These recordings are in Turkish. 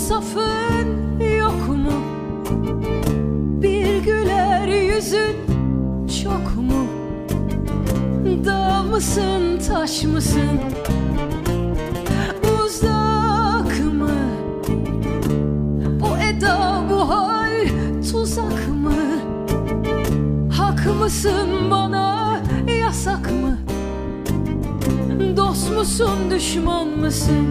insafın yok mu? Bir güler yüzün çok mu? Dağ mısın, taş mısın? Uzak mı? Bu eda, bu hal tuzak mı? Hak mısın bana, yasak mı? Dost musun, düşman mısın?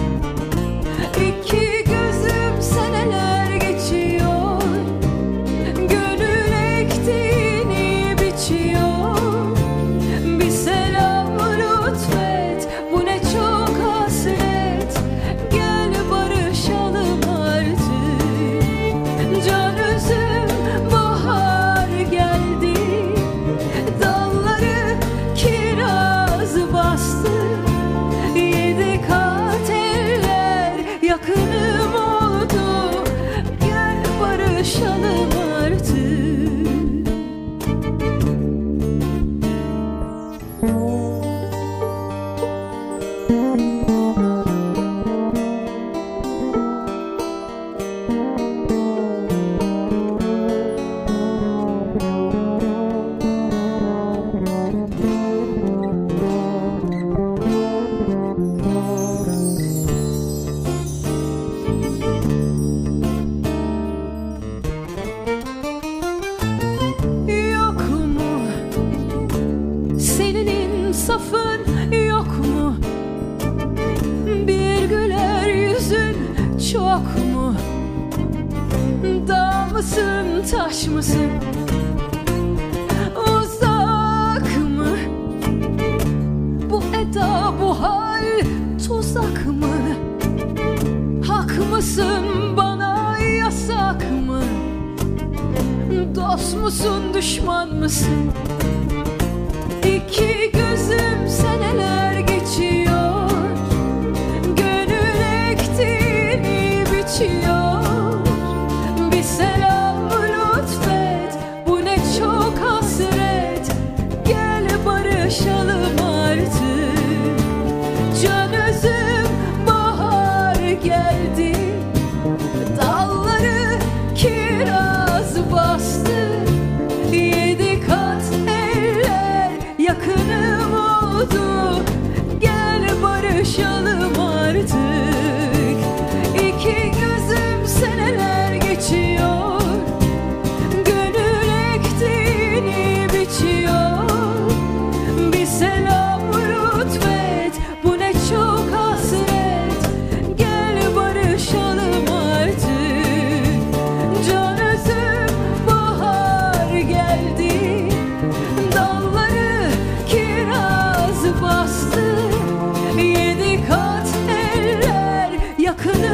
İki gözüm seneler geçiyor, gönül ektiğini biçiyor. Bir selam lütfet, bu ne çok hasret. Gel barışalım artık. Can üzüm, bahar geldi, dalları kiraz bastı. Yedi kat eller yakınım oldu. Gel barışalım artık. Yok mu? Senin insafın yok mu? Bir güler yüzün çok mu? Dağ mısın, taş mısın? Uzak mı? Bu eda, bu hal tuzak mı? Hak mısın bana, yasak mı? Dost musun, düşman mısın? İki gözüm seneler geçiyor, gönül ektiğini biçiyor. Bir selam lütfet, bu ne çok hasret. Gel barışalım artık. Can üzüm, bahar geldi, dalları kiraz bastı. Yedi kat eller yakınım oldu. Gel barışalım artık. İki gözüm seneler geçiyor, gönül ektiğini biçiyor. Bir selam lütfet, bu ne çok hasret. Gel barışalım artık. Can üzüm, bahar geldi, dalları kiraz bastı. Yedi kat eller yakınım